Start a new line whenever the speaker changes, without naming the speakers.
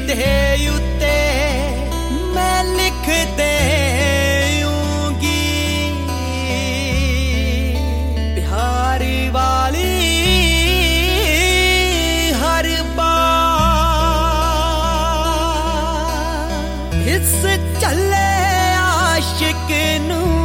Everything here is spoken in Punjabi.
ਦੇ ਉੱਤੇ ਮੈਂ ਲਿਖ ਦੇਊਂਗੀ ਪਿਆਰ ਵਾਲੀ ਹਰ ਬਾਤ ਇਸ ਚੱਲੇ ਆਸ਼ਿਕ ਨੂੰ